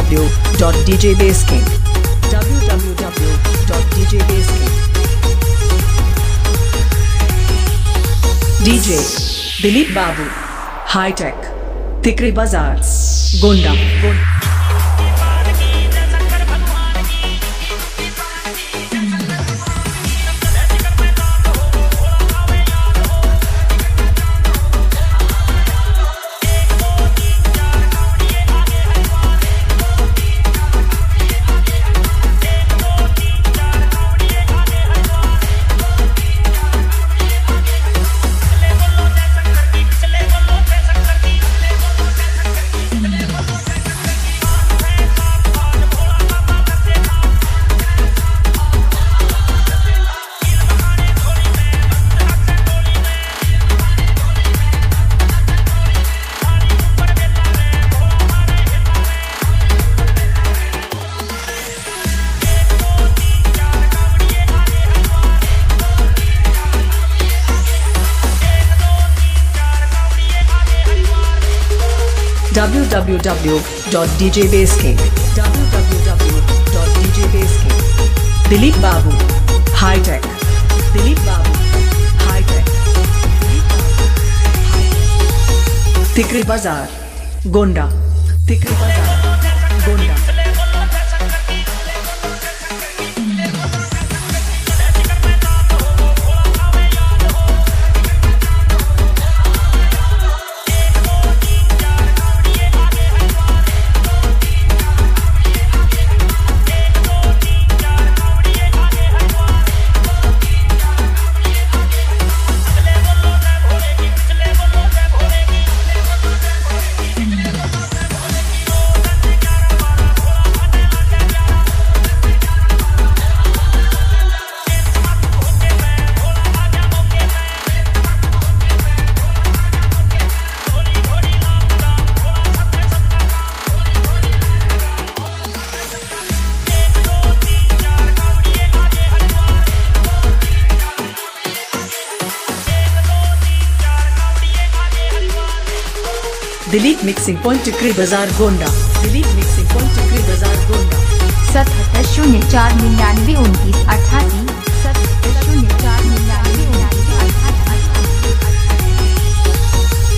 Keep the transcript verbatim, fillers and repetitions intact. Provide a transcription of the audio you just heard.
w dot d j bass king w w w dot d j bass king D J Dilip बाबू high tech तिकरी बाजार Gonda. w w w dot d j bass king w w w dot d j bass king Dilip बाबू high tech Dilip बाबू high tech तिकरी बाजार गोंडा तिकरी बाजार Gonda. Dilip mixing point टिकरी बाजार Gonda Dilip mixing point टिकरी बाजार गोंडा। सतहत्तर शून्य चार निन्यानवे उनतीस अट्ठासी।